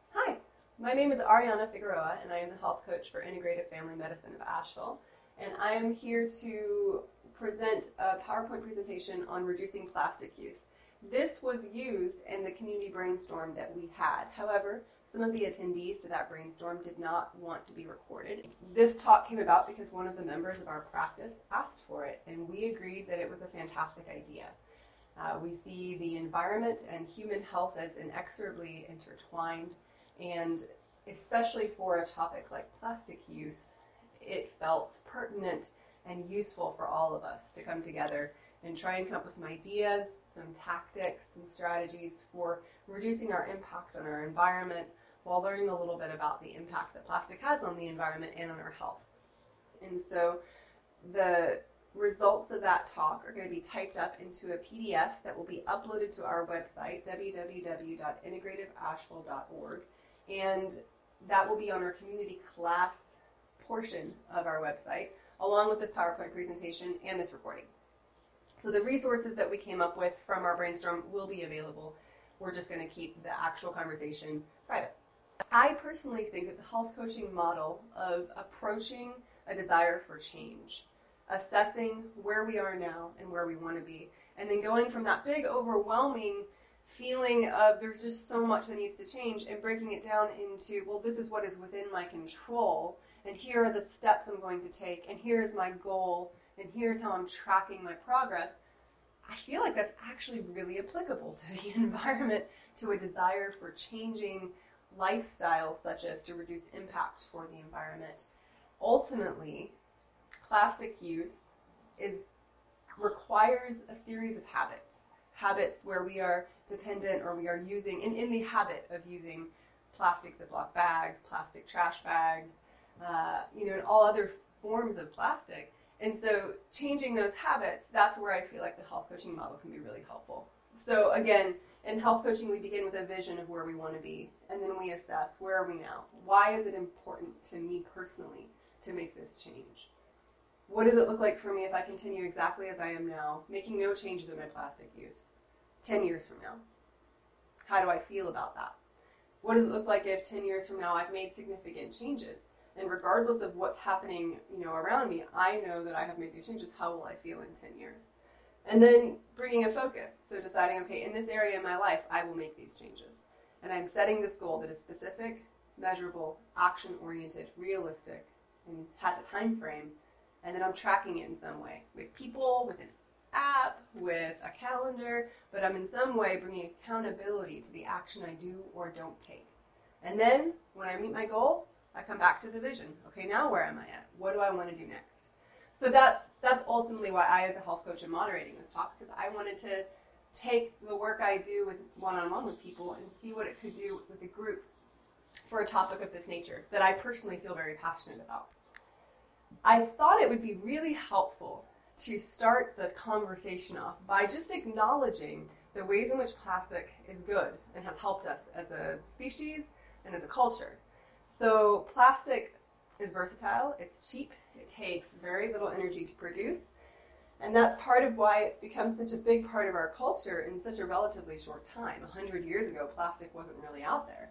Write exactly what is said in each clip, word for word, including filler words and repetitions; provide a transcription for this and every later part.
Hi, my name is Ariana Figueroa, and I am the health coach for Integrative Family Medicine of Asheville. And I am here to present a PowerPoint presentation on reducing plastic use. This was used in the community brainstorm that we had. However, some of the attendees to that brainstorm did not want to be recorded. This talk came about because one of the members of our practice asked for it, and we agreed that it was a fantastic idea. Uh, we see the environment and human health as inexorably intertwined, and especially for a topic like plastic use, it felt pertinent and useful for all of us to come together and try and come up with some ideas, some tactics, some strategies for reducing our impact on our environment while learning a little bit about the impact that plastic has on the environment and on our health. And so the results of that talk are going to be typed up into a P D F that will be uploaded to our website, w w w dot integrative asheville dot org, and that will be on our community class portion of our website, along with this PowerPoint presentation and this recording. So the resources that we came up with from our brainstorm will be available. We're just going to keep the actual conversation private. I personally think that the health coaching model of approaching a desire for change, assessing where we are now and where we want to be, and then going from that big overwhelming feeling of there's just so much that needs to change and breaking it down into, well, this is what is within my control, and here are the steps I'm going to take, and here's my goal, and here's how I'm tracking my progress. I feel like that's actually really applicable to the environment, to a desire for changing lifestyles such as to reduce impact for the environment. Ultimately, plastic use is requires a series of habits. Habits where we are dependent or we are using, in, in the habit of using plastic Ziploc bags, plastic trash bags, uh, you know, and all other forms of plastic. And so changing those habits, that's where I feel like the health coaching model can be really helpful. So again, in health coaching, we begin with a vision of where we want to be, and then we assess, where are we now? Why is it important to me personally to make this change? What does it look like for me if I continue exactly as I am now, making no changes in my plastic use, ten years from now? How do I feel about that? What does it look like if ten years from now I've made significant changes? And regardless of what's happening, you know, around me, I know that I have made these changes. How will I feel in ten years? And then bringing a focus. So deciding, okay, in this area of my life, I will make these changes. And I'm setting this goal that is specific, measurable, action-oriented, realistic, and has a time frame. And then I'm tracking it in some way, with people, with an app, with a calendar, but I'm in some way bringing accountability to the action I do or don't take. And then, when I meet my goal, I come back to the vision. Okay, now where am I at? What do I want to do next? So that's that's ultimately why I, as a health coach, am moderating this talk, because I wanted to take the work I do with one-on-one with people and see what it could do with a group for a topic of this nature that I personally feel very passionate about. I thought it would be really helpful to start the conversation off by just acknowledging the ways in which plastic is good and has helped us as a species and as a culture. So plastic is versatile, it's cheap, it takes very little energy to produce, and that's part of why it's become such a big part of our culture in such a relatively short time. A hundred years ago, plastic wasn't really out there.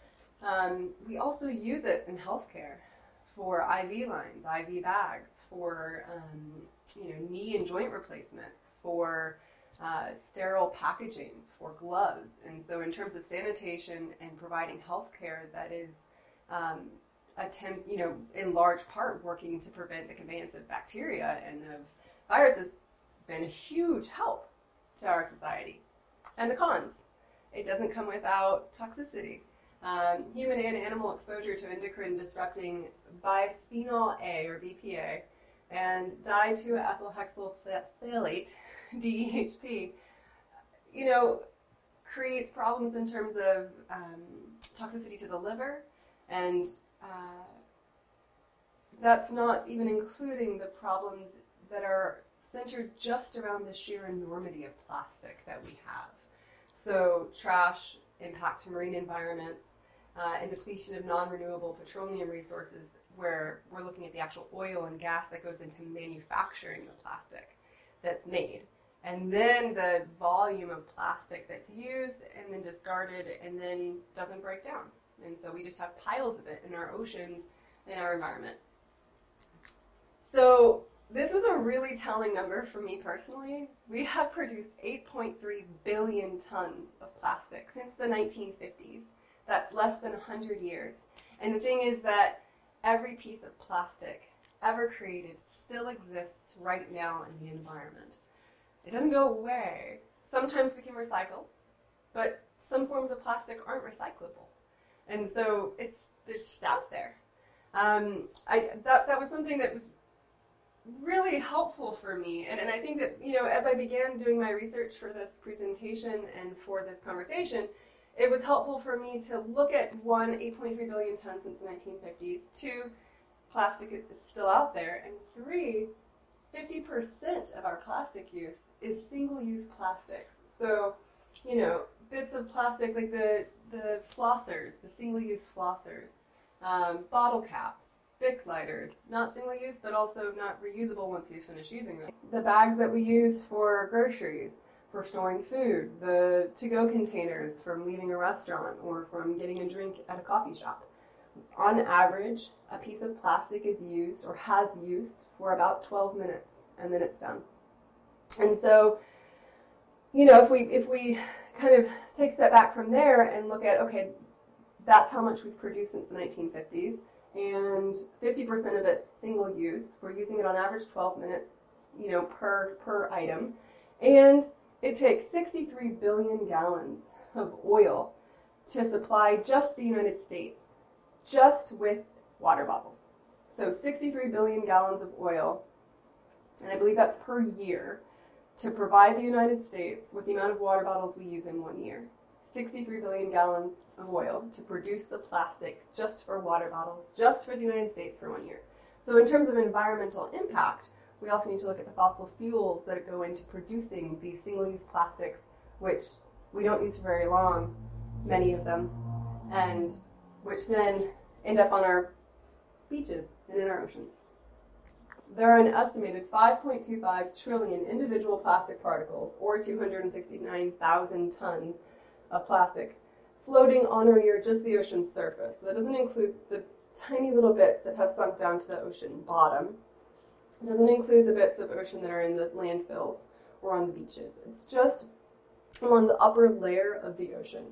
Um, we also use it in healthcare for I V lines, I V bags, for um, you know, knee and joint replacements, for uh, sterile packaging, for gloves. And so in terms of sanitation and providing healthcare that is um, attempt, you know, in large part working to prevent the conveyance of bacteria and of viruses, it's been a huge help to our society. And the cons, it doesn't come without toxicity. Um, human and animal exposure to endocrine disrupting bisphenol A, or B P A, and di two ethyl hexyl phthalate, D E H P, you know, creates problems in terms of um, toxicity to the liver, and uh, that's not even including the problems that are centered just around the sheer enormity of plastic that we have. So trash, impact to marine environments, uh, and depletion of non-renewable petroleum resources, where we're looking at the actual oil and gas that goes into manufacturing the plastic that's made. And then the volume of plastic that's used and then discarded and then doesn't break down. And so we just have piles of it in our oceans, in our environment. So this was a really telling number for me personally. We have produced eight point three billion tons of plastic since the nineteen fifties. That's less than one hundred years. And the thing is that every piece of plastic ever created still exists right now in the environment. It doesn't go away. Sometimes we can recycle, but some forms of plastic aren't recyclable. And so it's, it's just out there. Um, I, that, that was something that was really helpful for me. And, and I think that, you know, as I began doing my research for this presentation and for this conversation, it was helpful for me to look at, one, eight point three billion tons since the nineteen fifties, two, plastic is still out there, and three, fifty percent of our plastic use is single-use plastics. So, you know, bits of plastic like the, the flossers, the single-use flossers, um, bottle caps, Bic lighters, not single-use, but also not reusable once you finish using them. The bags that we use for groceries, for storing food, the to-go containers from leaving a restaurant or from getting a drink at a coffee shop. On average, a piece of plastic is used or has use for about twelve minutes, and then it's done. And so, you know, if we if we kind of take a step back from there and look at, okay, that's how much we've produced since the nineteen fifties, and fifty percent of it's single use. We're using it on average twelve minutes, you know, per per item, and it takes sixty-three billion gallons of oil to supply just the United States, just with water bottles. So sixty-three billion gallons of oil, and I believe that's per year, to provide the United States with the amount of water bottles we use in one year. sixty-three billion gallons of oil to produce the plastic just for water bottles, just for the United States for one year. So in terms of environmental impact, we also need to look at the fossil fuels that go into producing these single-use plastics, which we don't use for very long, many of them, and which then end up on our beaches and in our oceans. There are an estimated five point two five trillion individual plastic particles, or two hundred sixty-nine thousand tons of plastic, floating on or near just the ocean's surface. So that doesn't include the tiny little bits that have sunk down to the ocean bottom. It doesn't include the bits of ocean that are in the landfills or on the beaches. It's just along the upper layer of the ocean.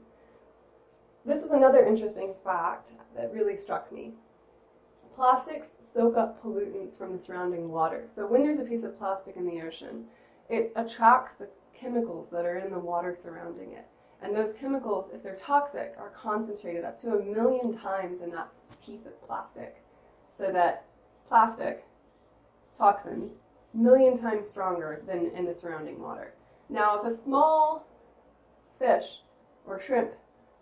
This is another interesting fact that really struck me. Plastics soak up pollutants from the surrounding water. So when there's a piece of plastic in the ocean, it attracts the chemicals that are in the water surrounding it. And those chemicals, if they're toxic, are concentrated up to a million times in that piece of plastic. So that plastic toxins, a million times stronger than in the surrounding water. Now, if a small fish or shrimp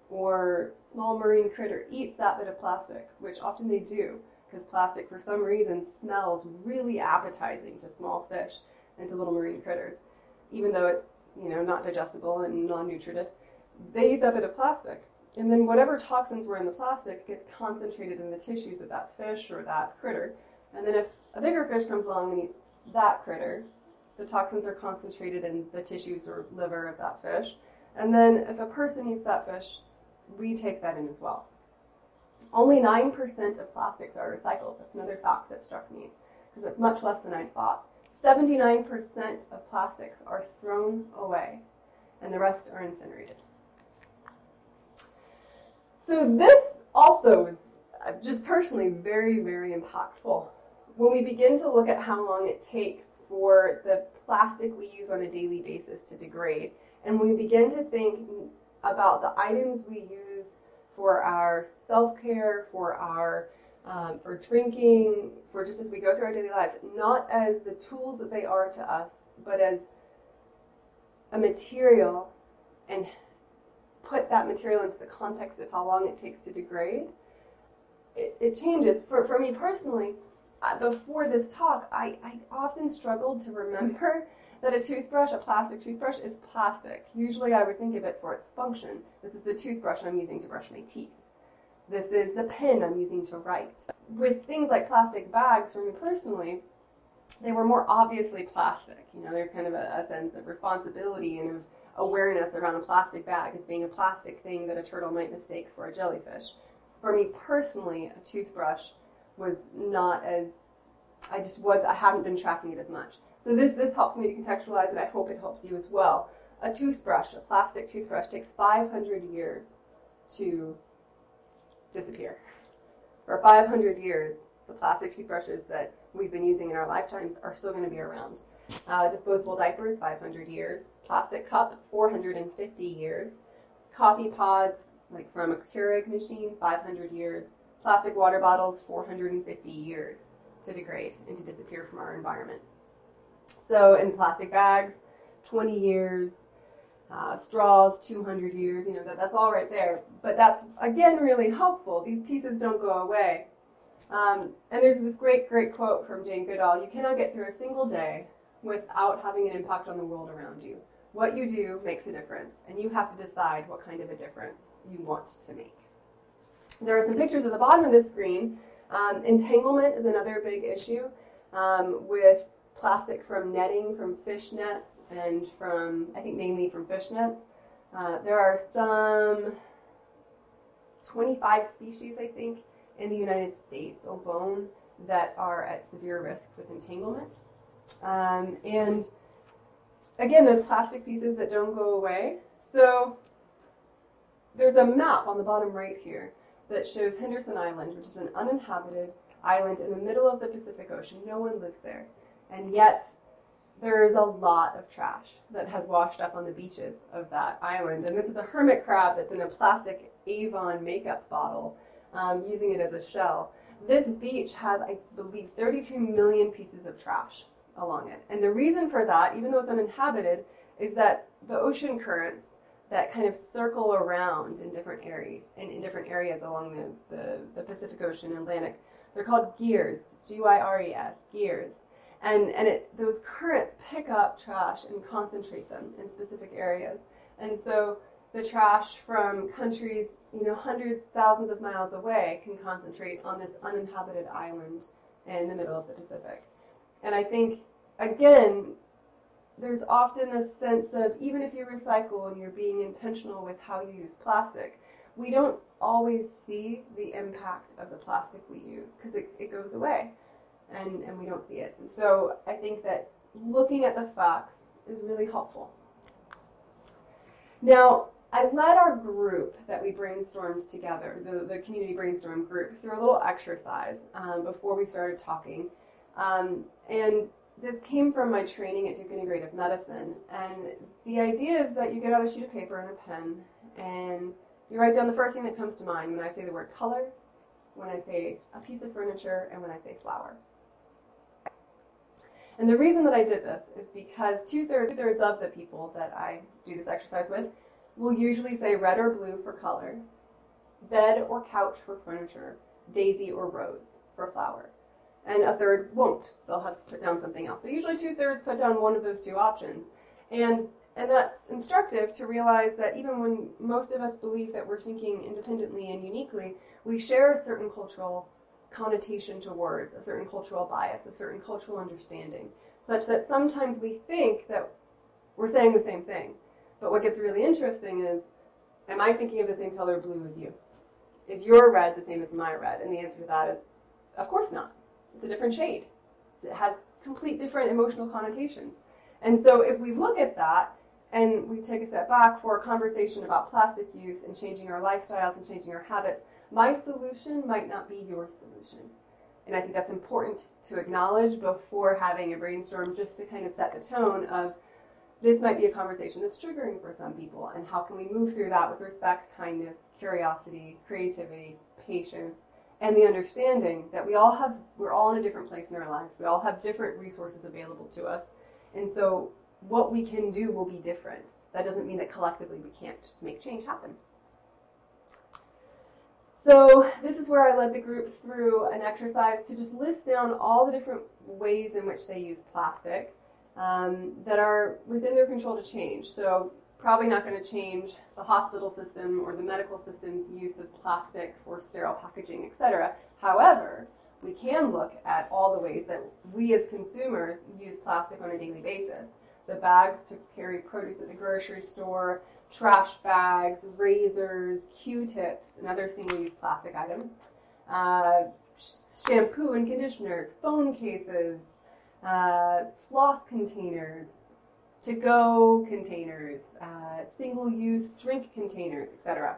or small marine critter eats that bit of plastic, which often they do, because plastic for some reason smells really appetizing to small fish and to little marine critters, even though it's, you know, not digestible and non-nutritive, they eat that bit of plastic. And then whatever toxins were in the plastic get concentrated in the tissues of that fish or that critter. And then if a bigger fish comes along and eats that critter, the toxins are concentrated in the tissues or liver of that fish. And then if a person eats that fish, we take that in as well. Only nine percent of plastics are recycled. That's another fact that struck me, because it's much less than I thought. seventy-nine percent of plastics are thrown away, and the rest are incinerated. So this also is just personally very, very impactful. When we begin to look at how long it takes for the plastic we use on a daily basis to degrade, and we begin to think about the items we use for our self-care, for our um, for drinking, for just as we go through our daily lives, not as the tools that they are to us, but as a material, and put that material into the context of how long it takes to degrade, it, it changes. For, for me personally, uh, before this talk, I, I often struggled to remember that a toothbrush, a plastic toothbrush, is plastic. Usually I would think of it for its function. This is the toothbrush I'm using to brush my teeth. This is the pen I'm using to write. With things like plastic bags, for me personally, they were more obviously plastic. You know, there's kind of a, a sense of responsibility and of awareness around a plastic bag as being a plastic thing that a turtle might mistake for a jellyfish. for me personally, a toothbrush was not as, I just was, I hadn't been tracking it as much. So this, this helps me to contextualize it. I hope it helps you as well. A toothbrush, a plastic toothbrush, takes five hundred years to disappear. For five hundred years, the plastic toothbrushes that we've been using in our lifetimes are still going to be around. Uh, disposable diapers, five hundred years. Plastic cup, four hundred fifty years. Coffee pods, like from a Keurig machine, five hundred years. Plastic water bottles, four hundred fifty years to degrade and to disappear from our environment. So in plastic bags, twenty years. Uh, straws, two hundred years, you know, that, that's all right there. But that's, again, really helpful. These pieces don't go away. Um, and there's this great, great quote from Jane Goodall: you cannot get through a single day without having an impact on the world around you. What you do makes a difference, and you have to decide what kind of a difference you want to make. There are some pictures at the bottom of this screen. Um, entanglement is another big issue um, with plastic from netting, from fish nets, and from, I think mainly from fish nets. Uh, there are some twenty-five species, I think, in the United States alone that are at severe risk with entanglement. Um, and again, those plastic pieces that don't go away. So there's a map on the bottom right here that shows Henderson Island, which is an uninhabited island in the middle of the Pacific Ocean. No one lives there. And yet, there is a lot of trash that has washed up on the beaches of that island. And this is a hermit crab that's in a plastic Avon makeup bottle, um, using it as a shell. This beach has, I believe, thirty-two million pieces of trash along it. And the reason for that, even though it's uninhabited, is that the ocean currents that kind of circle around in different areas, in, in different areas along the, the, the Pacific Ocean and Atlantic, they're called gears, G Y R E S, gears. And, and it, those currents pick up trash and concentrate them in specific areas. And so the trash from countries, you know, hundreds, thousands of miles away can concentrate on this uninhabited island in the middle of the Pacific. And I think, again, there's often a sense of, even if you recycle and you're being intentional with how you use plastic, we don't always see the impact of the plastic we use because it, it goes away. And, and we don't see it. And so I think that looking at the facts is really helpful. Now, I led our group that we brainstormed together, the, the community brainstorm group, through a little exercise um, before we started talking. Um, and this came from my training at Duke Integrative Medicine. And the idea is that you get out a sheet of paper and a pen, and you write down the first thing that comes to mind when I say the word color, when I say a piece of furniture, and when I say flower. And the reason that I did this is because two-thirds, two-thirds of the people that I do this exercise with will usually say red or blue for color, bed or couch for furniture, daisy or rose for flower. And a third won't. They'll have to put down something else. But usually two-thirds put down one of those two options. And, and that's instructive to realize that even when most of us believe that we're thinking independently and uniquely, we share a certain cultural connotation to words, a certain cultural bias, a certain cultural understanding, such that sometimes we think that we're saying the same thing. But what gets really interesting is, am I thinking of the same color blue as you? Is your red the same as my red? And the answer to that is, of course not. It's a different shade. It has complete different emotional connotations. And so if we look at that, and we take a step back for a conversation about plastic use and changing our lifestyles and changing our habits, my solution might not be your solution. And I think that's important to acknowledge before having a brainstorm, just to kind of set the tone of, this might be a conversation that's triggering for some people, and how can we move through that with respect, kindness, curiosity, creativity, patience, and the understanding that we all have, we're all in a different place in our lives. We all have different resources available to us. And so what we can do will be different. That doesn't mean that collectively we can't make change happen. So this is where I led the group through an exercise to just list down all the different ways in which they use plastic um, that are within their control to change. So probably not going to change the hospital system or the medical system's use of plastic for sterile packaging, et cetera. However, we can look at all the ways that we as consumers use plastic on a daily basis. the bags to carry produce at the grocery store, trash bags, razors, Q-tips, another single-use plastic item, uh, shampoo and conditioners, phone cases, uh, floss containers, to-go containers, uh, single-use drink containers, et cetera.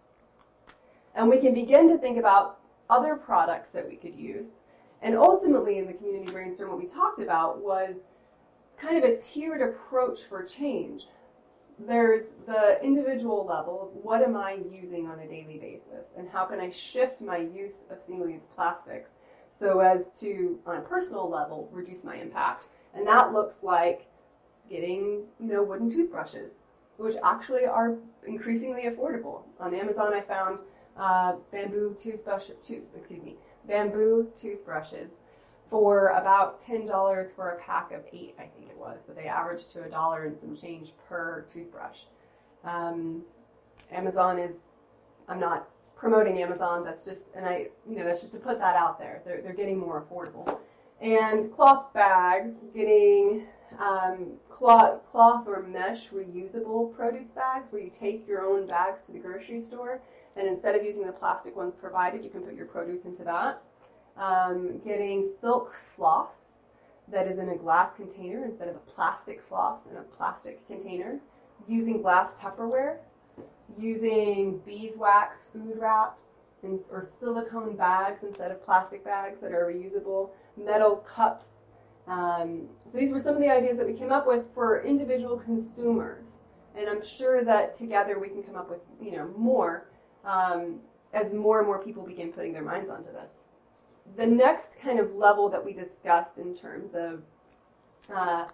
And we can begin to think about other products that we could use. And ultimately, in the community brainstorm, what we talked about was kind of a tiered approach for change. There's the individual level of what am I using on a daily basis, and how can I shift my use of single-use plastics so as to, on a personal level, reduce my impact. And that looks like getting, you know, wooden toothbrushes, which actually are increasingly affordable. On Amazon, I found uh, bamboo toothbrush, tooth, excuse me, bamboo toothbrushes for about ten dollars for a pack of eight, I think it was, but they averaged to a dollar and some change per toothbrush. Um, Amazon is, I'm not promoting Amazon, that's just, and I, you know, that's just to put that out there. They're, they're getting more affordable. And cloth bags, getting um, cloth, cloth or mesh reusable produce bags where you take your own bags to the grocery store, and instead of using the plastic ones provided, you can put your produce into that. Um, getting silk floss that is in a glass container instead of a plastic floss in a plastic container. Using glass Tupperware. Using beeswax food wraps in, or silicone bags instead of plastic bags that are reusable. Metal cups. Um, so these were some of the ideas that we came up with for individual consumers. And I'm sure that together we can come up with, you know, more um, as more and more people begin putting their minds onto this. The next kind of level that we discussed in terms of uh,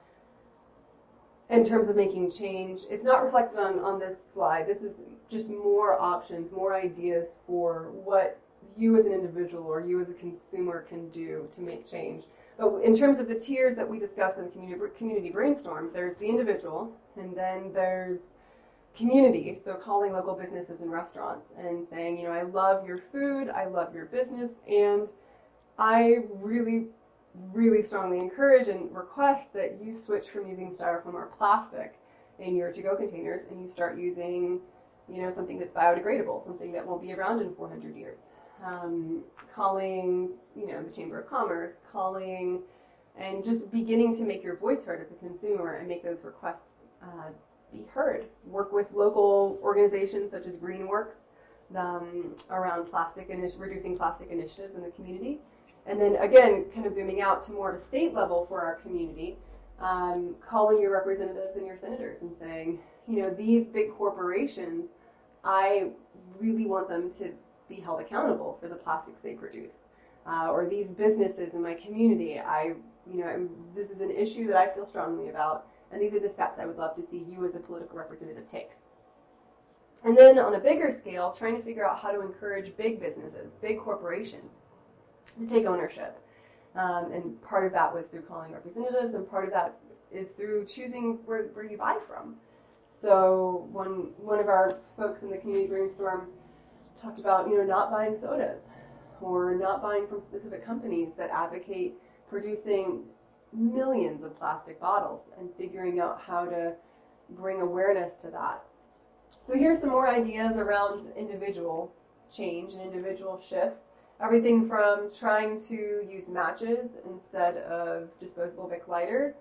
in terms of making change, it's not reflected on, on this slide. This is just more options, more ideas for what you as an individual or you as a consumer can do to make change. But in terms of the tiers that we discussed in the community, community brainstorm, there's the individual, and then there's community, so calling local businesses and restaurants and saying, you know, I love your food, I love your business, and I really, really strongly encourage and request that you switch from using styrofoam or plastic in your to-go containers and you start using, you know, something that's biodegradable, something that won't be around in four hundred years. Um, calling, you know, the Chamber of Commerce, calling, and just beginning to make your voice heard as a consumer and make those requests uh, be heard. Work with local organizations such as Greenworks um, around plastic and reducing plastic initiatives in the community. And then again, kind of zooming out to more of a state level for our community, um, calling your representatives and your senators and saying, you know, these big corporations, I really want them to be held accountable for the plastics they produce. Uh, or these businesses in my community, I, you know, this is an issue that I feel strongly about, and these are the steps I would love to see you as a political representative take. And then on a bigger scale, trying to figure out how to encourage big businesses, big corporations, to take ownership. Um, and part of that was through calling representatives, and part of that is through choosing where, where you buy from. So one, one of our folks in the community brainstorm talked about, you know, not buying sodas or not buying from specific companies that advocate producing millions of plastic bottles and figuring out how to bring awareness to that. So here's some more ideas around individual change and individual shifts. Everything from trying to use matches instead of disposable Bic lighters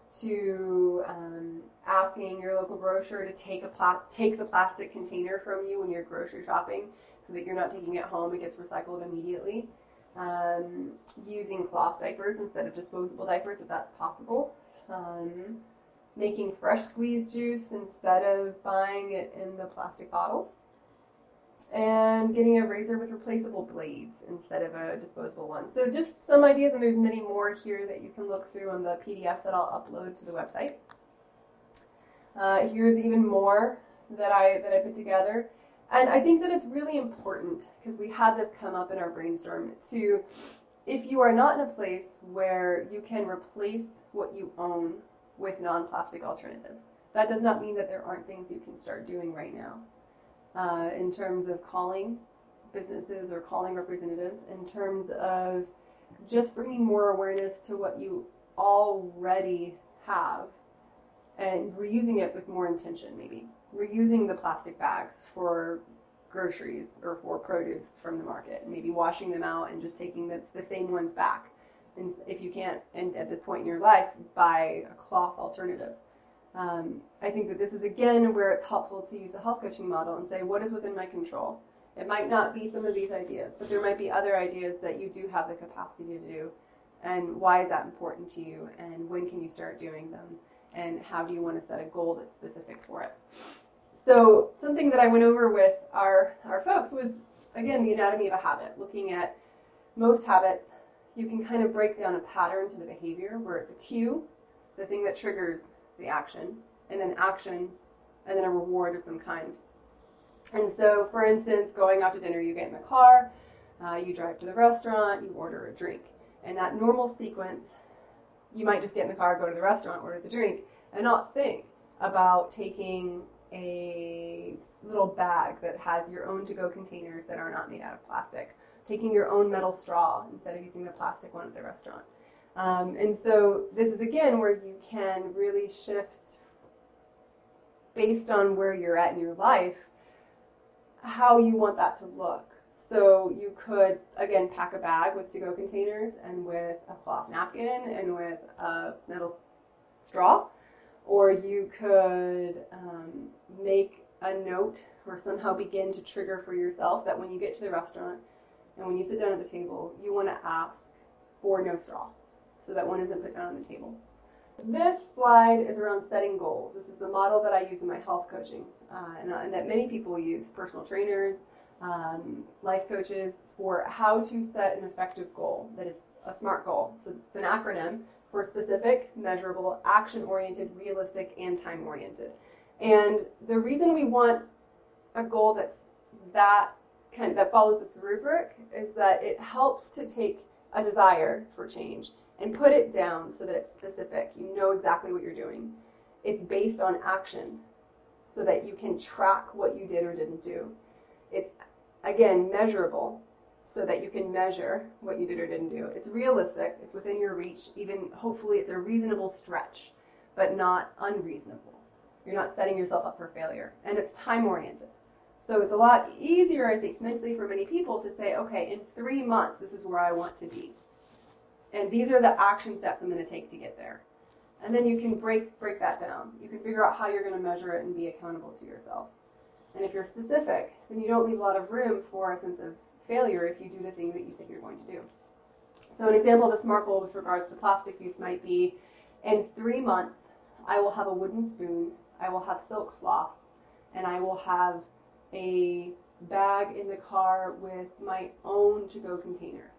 to um, asking your local grocer to take a pla- take the plastic container from you when you're grocery shopping so that you're not taking it home, it gets recycled immediately. Um, using cloth diapers instead of disposable diapers if that's possible. Um, making fresh squeezed juice instead of buying it in the plastic bottles. And getting a razor with replaceable blades instead of a disposable one. So just some ideas, and there's many more here that you can look through on the P D F that I'll upload to the website. Uh, here's even more that I that I put together. And I think that it's really important, because we had this come up in our brainstorm, to, if you are not in a place where you can replace what you own with non-plastic alternatives, that does not mean that there aren't things you can start doing right now. Uh, in terms of calling businesses or calling representatives, in terms of just bringing more awareness to what you already have and reusing it with more intention, maybe. Reusing the plastic bags for groceries or for produce from the market, and maybe washing them out and just taking the, the same ones back. And if you can't, and at this point in your life, buy a cloth alternative. Um, I think that this is, again, where it's helpful to use the health coaching model and say, what is within my control? It might not be some of these ideas, but there might be other ideas that you do have the capacity to do. And why is that important to you? And when can you start doing them? And how do you want to set a goal that's specific for it? So something that I went over with our, our folks was, again, the anatomy of a habit. Looking at most habits, you can kind of break down a pattern to the behavior where it's a cue, the thing that triggers the action, and then action, and then a reward of some kind. And so, for instance, going out to dinner, you get in the car, uh, you drive to the restaurant, you order a drink. And that normal sequence, you might just get in the car, go to the restaurant, order the drink, and not think about taking a little bag that has your own to-go containers that are not made out of plastic, taking your own metal straw instead of using the plastic one at the restaurant. Um, and so this is, again, where you can really shift based on where you're at in your life, how you want that to look. So you could, again, pack a bag with to-go containers and with a cloth napkin and with a metal straw. Or you could um, make a note or somehow begin to trigger for yourself that when you get to the restaurant and when you sit down at the table, you want to ask for no straw so that one isn't put down on the table. This slide is around setting goals. This is the model that I use in my health coaching uh, and, and that many people use, personal trainers, um, life coaches, for how to set an effective goal that is a SMART goal. So it's an acronym for specific, measurable, action-oriented, realistic, and time-oriented. And the reason we want a goal that's that kind of, that follows this rubric is that it helps to take a desire for change and put it down so that it's specific. You know exactly what you're doing. It's based on action so that you can track what you did or didn't do. It's, again, measurable so that you can measure what you did or didn't do. It's realistic. It's within your reach. Even, hopefully, it's a reasonable stretch, but not unreasonable. You're not setting yourself up for failure. And it's time-oriented. So it's a lot easier, I think, mentally for many people to say, okay, in three months, this is where I want to be. And these are the action steps I'm going to take to get there. And then you can break break that down. You can figure out how you're going to measure it and be accountable to yourself. And if you're specific, then you don't leave a lot of room for a sense of failure if you do the thing that you said you're going to do. So an example of a SMART goal with regards to plastic use might be, in three months, I will have a wooden spoon, I will have silk floss, and I will have a bag in the car with my own to-go containers.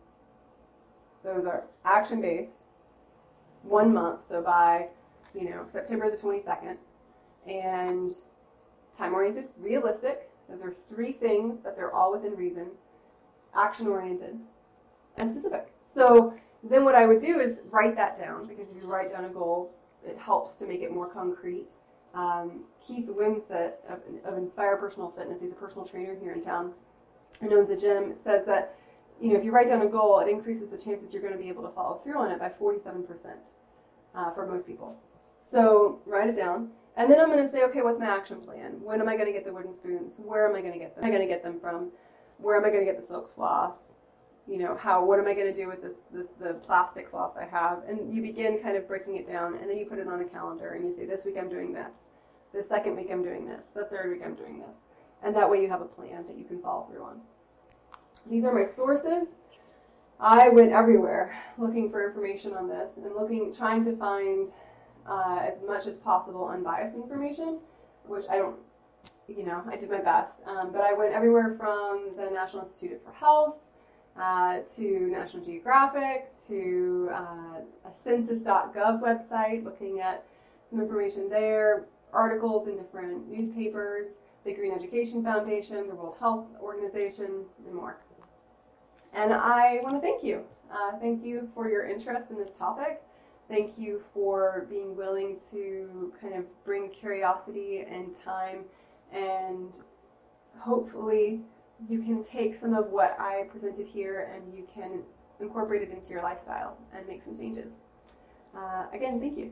Those are action-based, one month, so by, you know, September the twenty-second, and time-oriented, realistic. Those are three things, but they're all within reason, action-oriented, and specific. So then what I would do is write that down, because if you write down a goal, it helps to make it more concrete. Um, Keith Wimsett of, of Inspire Personal Fitness, he's a personal trainer here in town and owns a gym, says that, you know, if you write down a goal, it increases the chances you're going to be able to follow through on it by forty-seven percent uh, for most people. So write it down. And then I'm going to say, okay, what's my action plan? When am I going to get the wooden spoons? Where am I going to get them? Am I going to get them from? Where am I going to get the silk floss? You know, how, what am I going to do with this, this, the plastic floss I have? And you begin kind of breaking it down, and then you put it on a calendar, and you say, this week I'm doing this. The second week I'm doing this. The third week I'm doing this. And that way you have a plan that you can follow through on. These are my sources. I went everywhere looking for information on this and looking, trying to find uh, as much as possible unbiased information, which I don't, you know, I did my best. Um, but I went everywhere from the National Institute for Health uh, to National Geographic to uh, a census dot gov website, looking at some information there, articles in different newspapers, the Green Education Foundation, the World Health Organization, and more. And I want to thank you. Uh, thank you for your interest in this topic. Thank you for being willing to kind of bring curiosity and time, and hopefully you can take some of what I presented here and you can incorporate it into your lifestyle and make some changes. Uh, again, thank you.